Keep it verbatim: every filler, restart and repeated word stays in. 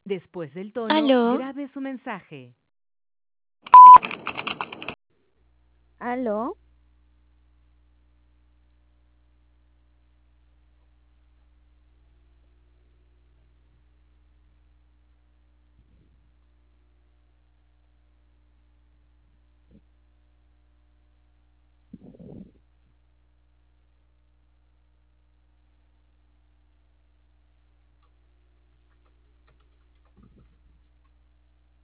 Después del tono, Aló, grabe su mensaje. ¿Aló?